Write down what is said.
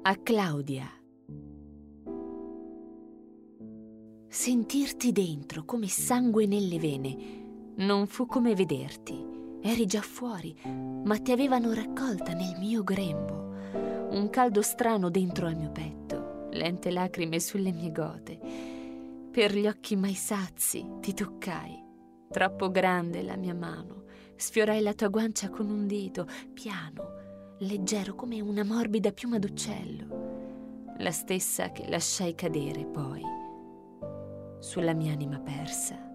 A Claudia. Sentirti dentro come sangue nelle vene non fu come vederti. Eri già fuori, ma ti avevano raccolta nel mio grembo. Un caldo strano dentro al mio petto, lente lacrime sulle mie gote. Per gli occhi mai sazi ti toccai. Troppo grande la mia mano. Sfiorai la tua guancia con un dito, piano, leggero come una morbida piuma d'uccello, la stessa che lasciai cadere poi sulla mia anima persa.